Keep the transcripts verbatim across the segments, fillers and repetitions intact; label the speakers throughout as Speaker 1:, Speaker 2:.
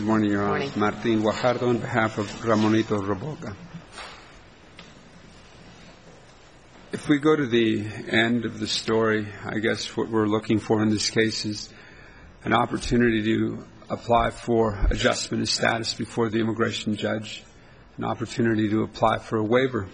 Speaker 1: morning, Your Honor.
Speaker 2: Morning.
Speaker 1: Martin Guajardo on behalf of Ramonito Roboca. If we go to the end of the story, I guess what we're looking for in this case is an opportunity to apply for adjustment of status before the immigration judge, an opportunity to apply for a waiver.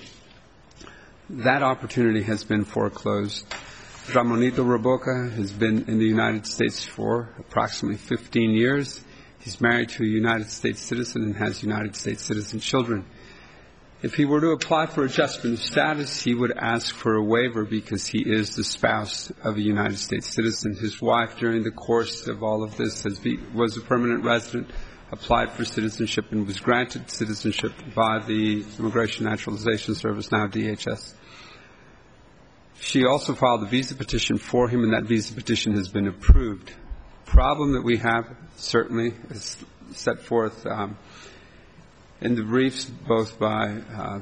Speaker 1: That opportunity has been foreclosed. Ramonito Roboca has been in the United States for approximately fifteen years. He's married to a United States citizen and has United States citizen children. If he were to apply for adjustment of status, he would ask for a waiver because he is the spouse of a United States citizen. His wife, during the course of all of this, has be, was a permanent resident, applied for citizenship, and was granted citizenship by the Immigration Naturalization Service, now D H S. She also filed a visa petition for him, and that visa petition has been approved. The problem that we have, certainly, is set forth um, in the briefs, both by uh,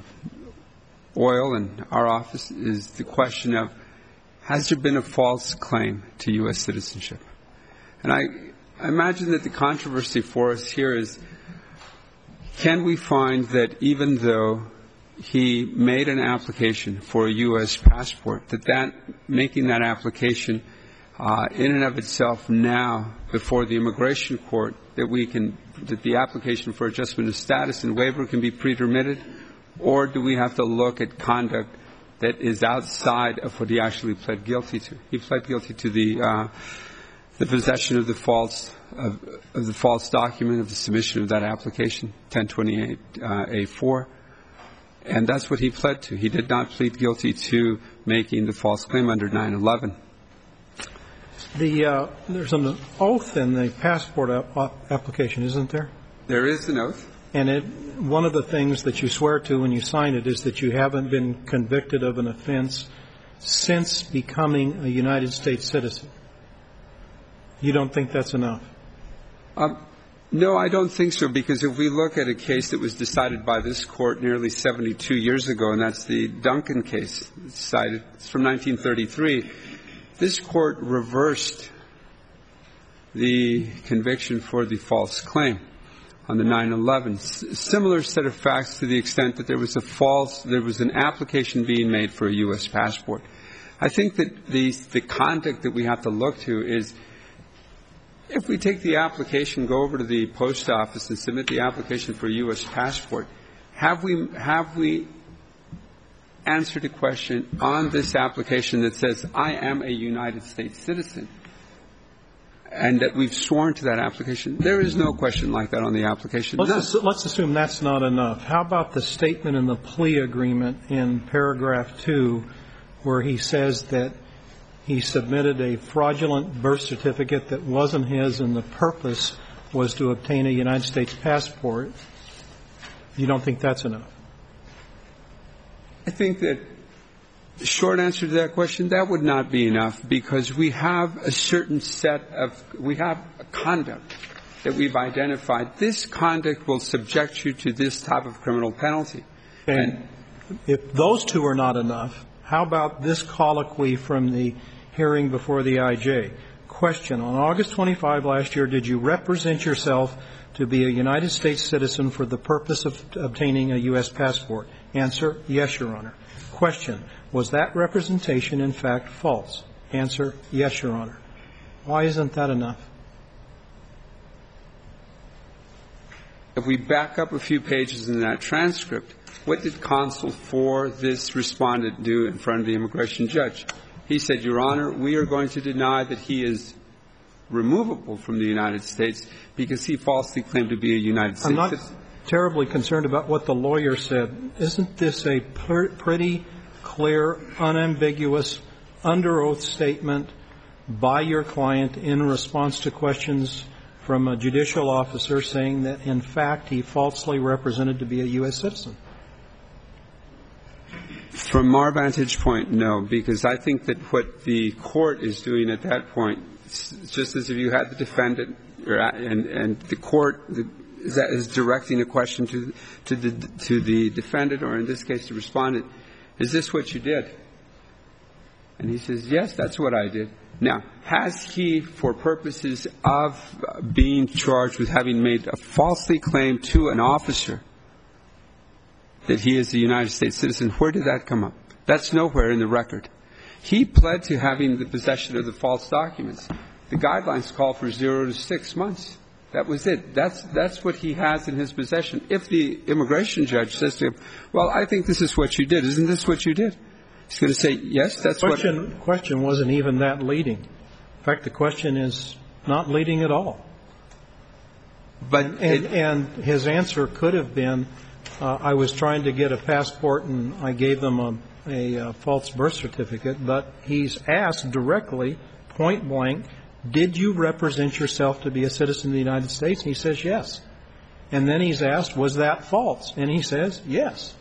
Speaker 1: Oil and our office, is the question of, has there been a false claim to U S citizenship? And I, I imagine that the controversy for us here is, can we find that even though he made an application for a U S passport, that that making that application uh, in and of itself now before the immigration court, that we can, that the application for adjustment of status and waiver can be pre-permitted, or do we have to look at conduct that is outside of what he actually pled guilty to? He pled guilty to the uh, the possession of the false of, of the false document of the submission of that application, ten twenty-eight A four. And that's what he pled to. He did not plead guilty to making the false claim under nine eleven.
Speaker 3: The, uh, there's an oath in the passport ap- application, isn't there?
Speaker 1: There is an oath.
Speaker 3: And it, one of the things that you swear to when you sign it is that you haven't been convicted of an offense since becoming a United States citizen. You don't think that's enough?
Speaker 1: Um, No, I don't think so, because if we look at a case that was decided by this court nearly seventy-two years ago, and that's the Duncan case, it's decided, it's from nineteen thirty-three, this court reversed the conviction for the false claim on the nine eleven. S- similar set of facts to the extent that there was a false, there was an application being made for a U S passport. I think that the, the conduct that we have to look to is, if we take the application, go over to the post office and submit the application for a U S passport, have we have we answered a question on this application that says, I am a United States citizen, and that we've sworn to that application? There is no question like that on the application.
Speaker 3: Let's, no. let's assume that's not enough. How about the statement in the plea agreement in paragraph two, where he says that he submitted a fraudulent birth certificate that wasn't his, and the purpose was to obtain a United States passport? You don't think that's enough?
Speaker 1: I think that the short answer to that question, that would not be enough, because we have a certain set of, we have a conduct that we've identified. This conduct will subject you to this type of criminal penalty.
Speaker 3: And, and if those two are not enough, how about this colloquy from the hearing before the I J? Question: on August twenty-fifth last year, did you represent yourself to be a United States citizen for the purpose of obtaining a U S passport? Answer: yes, Your Honor. Question: was that representation in fact false? Answer: yes, Your Honor. Why isn't that enough?
Speaker 1: If we back up a few pages in that transcript, what did counsel for this respondent do in front of the immigration judge? He said, Your Honor, we are going to deny that he is removable from the United States because he falsely claimed to be a United States
Speaker 3: I'm not
Speaker 1: citizen.
Speaker 3: terribly concerned about what the lawyer said. Isn't this a per- pretty clear, unambiguous, under oath statement by your client in response to questions from a judicial officer saying that, in fact, he falsely represented to be a U S citizen?
Speaker 1: From our vantage point, no, because I think that what the court is doing at that point, just as if you had the defendant and, and the court is, is directing a question to, to, the, to the defendant, or in this case the respondent, is this what you did? And he says, yes, that's what I did. Now, has he, for purposes of being charged with having made a falsely claim to an officer that he is a United States citizen, where did that come up? That's nowhere in the record. He pled to having the possession of the false documents. The guidelines call for zero to six months. That was it. That's that's what he has in his possession. If the immigration judge says to him, well, I think this is what you did. Isn't this what you did? He's going to say, yes, that's
Speaker 3: question,
Speaker 1: what.
Speaker 3: The question wasn't even that leading. In fact, the question is not leading at all.
Speaker 1: But
Speaker 3: and, and, and his answer could have been, uh, I was trying to get a passport and I gave them a, a, a false birth certificate. But he's asked directly, point blank, did you represent yourself to be a citizen of the United States? And he says, yes. And then he's asked, was that false? And he says, yes.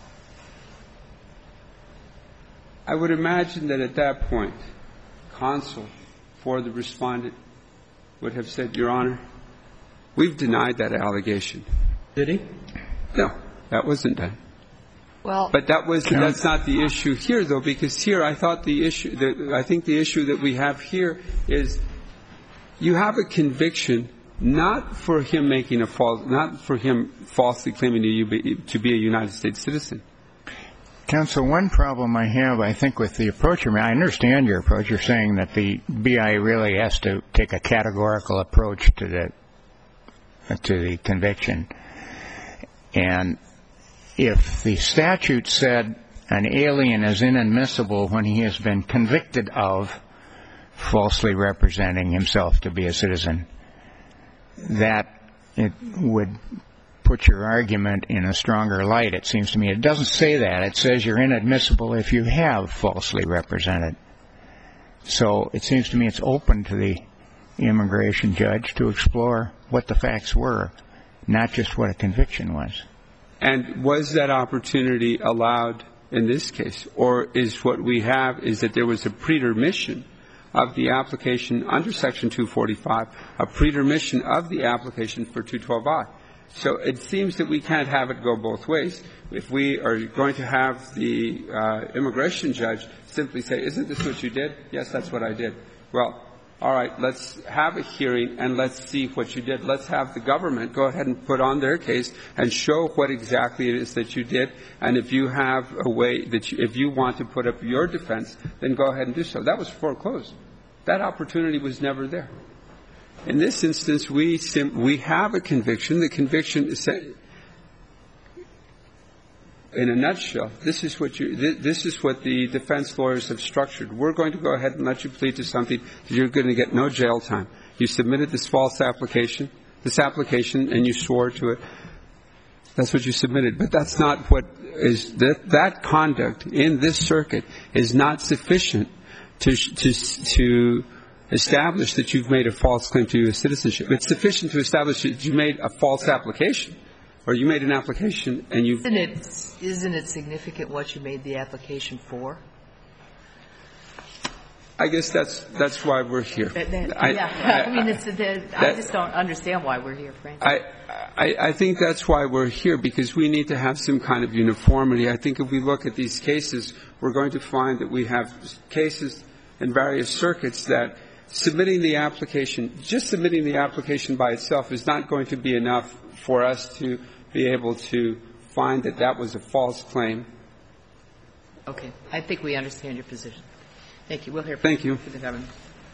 Speaker 1: I would imagine that at that point, counsel for the respondent would have said, Your Honor, we've denied that allegation.
Speaker 3: Did he?
Speaker 1: No, that wasn't done.
Speaker 2: Well,
Speaker 1: but that was that's not the issue here, though, because here I thought the issue that I think the issue that we have here is you have a conviction not for him making a false, not for him falsely claiming to, you, to be a United States citizen.
Speaker 4: Counsel, one problem I have, I think, with the approach, I mean, I understand your approach. You're saying that the B I really has to take a categorical approach to the to the conviction. And if the statute said an alien is inadmissible when he has been convicted of falsely representing himself to be a citizen, that it would put your argument in a stronger light, it seems to me. It doesn't say that. It says you're inadmissible if you have falsely represented. So it seems to me it's open to the immigration judge to explore what the facts were, not just what a conviction was.
Speaker 1: And was that opportunity allowed in this case? Or is what we have is that there was a pretermission of the application under Section two forty-five, a pretermission of the application for two twelve I. So it seems that we can't have it go both ways. If we are going to have the uh, immigration judge simply say, isn't this what you did? Yes, that's what I did. Well, all right, let's have a hearing and let's see what you did. Let's have the government go ahead and put on their case and show what exactly it is that you did. And if you have a way that you, if you want to put up your defense, then go ahead and do so. That was foreclosed. That opportunity was never there. In this instance, we sim- we have a conviction. The conviction is, in a nutshell, this is what you th- this is what the defense lawyers have structured. We're going to go ahead and let you plead to something that you're going to get no jail time. You submitted this false application, this application, and you swore to it. That's what you submitted. But that's not what is that that conduct in this circuit is not sufficient to to to. establish that you've made a false claim to U S citizenship. It's sufficient to establish that you made a false application, or you made an application and you.
Speaker 2: Isn't it, isn't it significant what you made the application for?
Speaker 1: I guess that's that's why we're here.
Speaker 2: That, that,
Speaker 1: I,
Speaker 2: yeah,
Speaker 1: I,
Speaker 2: I mean, it's, the, I just don't understand why we're here, frankly.
Speaker 1: I, I I think that's why we're here, because we need to have some kind of uniformity. I think if we look at these cases, we're going to find that we have cases in various circuits that submitting the application, just submitting the application by itself is not going to be enough for us to be able to find that that was a false claim.
Speaker 2: Okay. I think we understand your position. Thank you. We'll hear from
Speaker 1: Thank you.
Speaker 2: the government.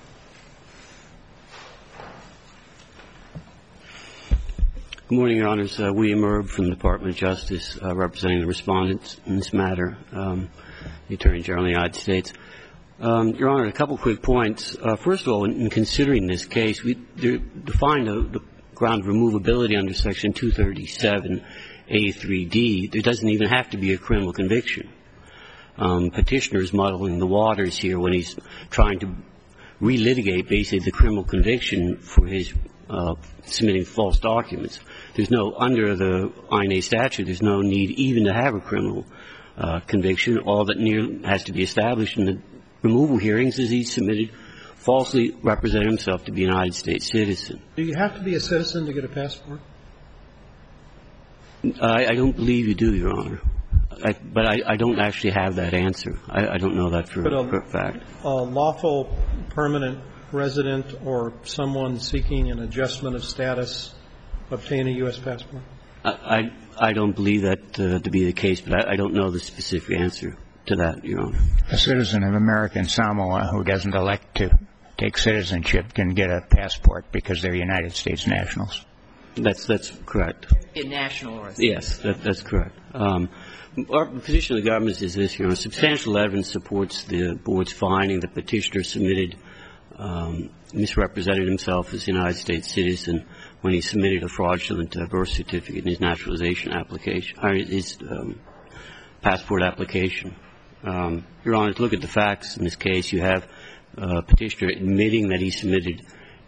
Speaker 5: Good morning, Your Honors. Uh, William Erb from the Department of Justice, uh, representing the respondents in this matter, um, the Attorney General of the United States. Um, Your Honor, a couple quick points. Uh, first of all, in, in considering this case, we define the, the ground of removability under Section two thirty-seven A three D. There doesn't even have to be a criminal conviction. Um, petitioner is muddling the waters here when he's trying to relitigate basically the criminal conviction for his uh, submitting false documents. There's no, under the I N A statute, there's no need even to have a criminal uh, conviction. All that near has to be established in the removal hearings is he submitted falsely represented himself to be a United States citizen.
Speaker 3: Do you have to be a citizen to get a passport?
Speaker 5: I, I don't believe you do, Your Honor. I, but I, I don't actually have that answer. I, I don't know that for,
Speaker 3: But a,
Speaker 5: for a fact.
Speaker 3: A lawful permanent resident or someone seeking an adjustment of status obtain a U S passport?
Speaker 5: I, I, I don't believe that uh, to be the case, but I, I don't know the specific answer to that, Your Honor.
Speaker 4: A citizen of American Samoa who doesn't elect to take citizenship can get a passport because they're United States nationals.
Speaker 5: That's that's correct.
Speaker 2: A national or
Speaker 5: Yes, that, that's correct. Um, our position of the government is this, Your Honor. Substantial evidence supports the board's finding that petitioner submitted, um, misrepresented himself as a United States citizen when he submitted a fraudulent uh, birth certificate in his naturalization application, or his um, passport application. Um, Your Honor, to look at the facts in this case, you have uh, petitioner admitting that he submitted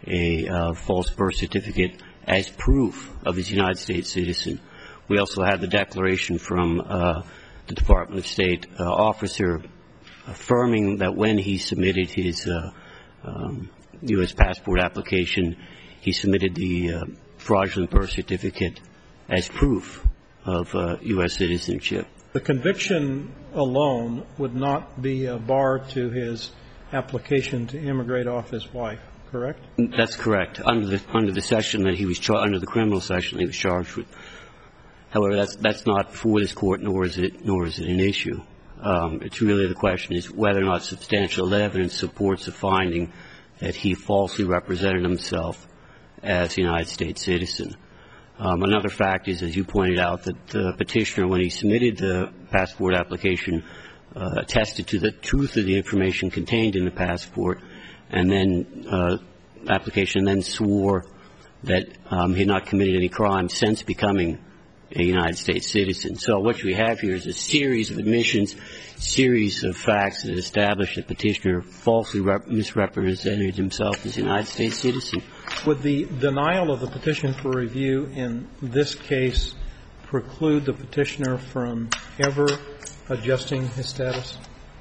Speaker 5: a uh, false birth certificate as proof of his United States citizen. We also have the declaration from uh, the Department of State uh, officer affirming that when he submitted his uh, um, U S passport application, he submitted the uh, fraudulent birth certificate as proof of uh, U S citizenship.
Speaker 3: The conviction alone would not be a bar to his application to immigrate off his wife, correct?
Speaker 5: That's correct. Under the under the section that he was char- under the criminal section he was charged with. However, that's that's not before this court, nor is it nor is it an issue. Um, it's really the question is whether or not substantial evidence supports the finding that he falsely represented himself as a United States citizen. Um, another fact is, as you pointed out, that the petitioner, when he submitted the passport application, uh, attested to the truth of the information contained in the passport, and then uh, application then swore that um, he had not committed any crime since becoming a United States citizen. So what we have here is a series of admissions, series of facts that establish that petitioner falsely rep- misrepresented himself as a United States citizen.
Speaker 3: Would the denial of the petition for review in this case preclude the petitioner from ever adjusting his status?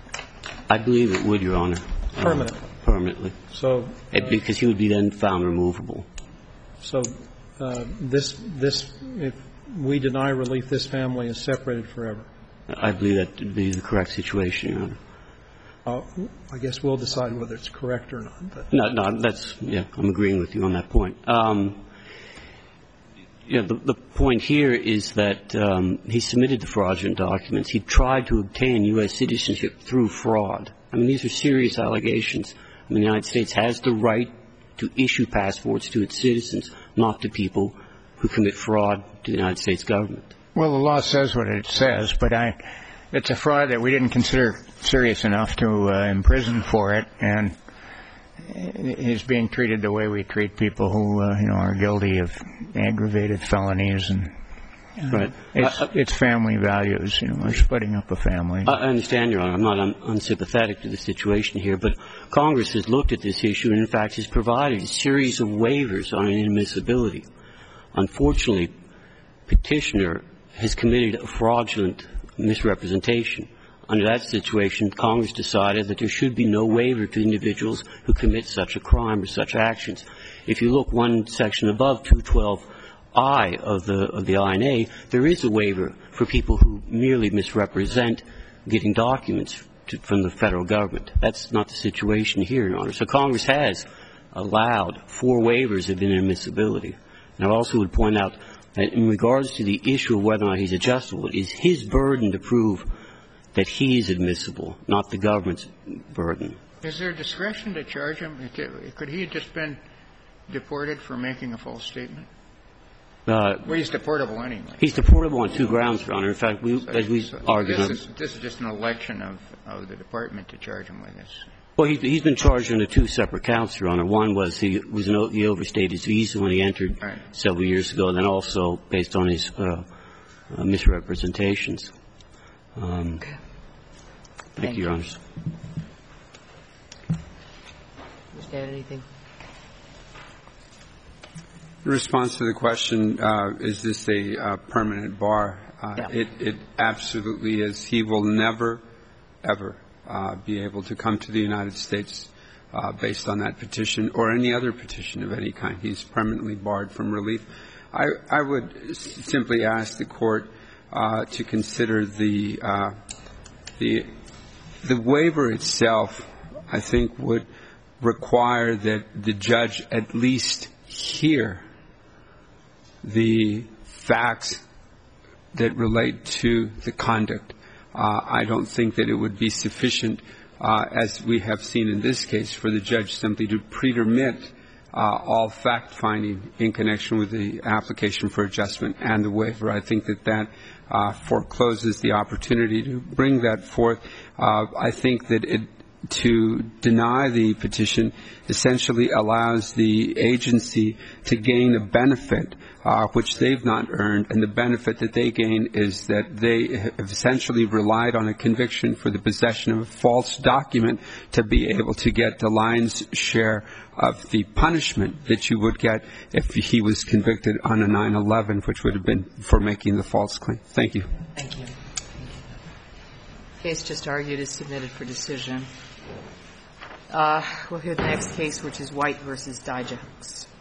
Speaker 5: I believe it would, Your Honor.
Speaker 3: Permanently.
Speaker 5: Uh, permanently.
Speaker 3: So, uh,
Speaker 5: it, because he would be then found removable.
Speaker 3: So uh, this, this, if we deny relief, this family is separated forever.
Speaker 5: I believe that would be the correct situation, Your Honor.
Speaker 3: Uh, I guess we'll decide whether it's correct or not. But.
Speaker 5: No, no, that's, yeah, I'm agreeing with you on that point. Um, yeah, the, the point here is that um, he submitted the fraudulent documents. He tried to obtain U S citizenship through fraud. I mean, these are serious allegations. I mean, the United States has the right to issue passports to its citizens, not to people who commit fraud to the United States government.
Speaker 4: Well, the law says what it says, but I, it's a fraud that we didn't consider serious enough to uh, imprison for it, and he's being treated the way we treat people who, uh, you know, are guilty of aggravated felonies, and uh,
Speaker 5: right.
Speaker 4: it's,
Speaker 5: I, I,
Speaker 4: it's family values. You know, we're splitting up a family.
Speaker 5: I understand, Your Honor. I'm not un- unsympathetic to the situation here, but Congress has looked at this issue and, in fact, has provided a series of waivers on inadmissibility. Unfortunately, petitioner has committed a fraudulent misrepresentation. Under that situation, Congress decided that there should be no waiver to individuals who commit such a crime or such actions. If you look one section above two twelve I of the of the I N A, there is a waiver for people who merely misrepresent getting documents to, from the federal government. That's not the situation here, Your Honor. So Congress has allowed four waivers of inadmissibility. And I also would point out that in regards to the issue of whether or not he's adjustable, it is his burden to prove that he is admissible, not the government's burden.
Speaker 6: Is there discretion to charge him? Could he have just been deported for making a false statement?
Speaker 5: Uh,
Speaker 6: well, he's deportable anyway.
Speaker 5: He's deportable on two grounds, Your Honor. In fact, we,
Speaker 6: so,
Speaker 5: as we
Speaker 6: so
Speaker 5: argued
Speaker 6: this
Speaker 5: on...
Speaker 6: Is, this is just an election of, of the department to charge him with this.
Speaker 5: Well, he, he's been charged under two separate counts, Your Honor. One was he was an, he overstayed his visa when he entered right. several years ago, and then also based on his uh, uh, misrepresentations. Um,
Speaker 2: okay.
Speaker 5: Thank, thank you, Your Honors.
Speaker 2: Understand anything?
Speaker 1: In response to the question, uh, is this a uh, permanent bar? Uh,
Speaker 2: yeah.
Speaker 1: it, it absolutely is. He will never, ever uh, be able to come to the United States uh, based on that petition or any other petition of any kind. He's permanently barred from relief. I, I would simply ask the Court uh, to consider the uh, the the waiver itself. I think would require that the judge at least hear the facts that relate to the conduct. Uh, I don't think that it would be sufficient, uh, as we have seen in this case, for the judge simply to pretermit uh, all fact-finding in connection with the application for adjustment and the waiver. I think that that uh, forecloses the opportunity to bring that forth. Uh, I think that it to deny the petition essentially allows the agency to gain a benefit uh, which they've not earned, and the benefit that they gain is that they have essentially relied on a conviction for the possession of a false document to be able to get the lion's share of the punishment that you would get if he was convicted on a nine eleven, which would have been for making the false claim. Thank you.
Speaker 2: Thank you. The case just argued is submitted for decision. Uh, we'll hear the next case, which is White versus Dijaks.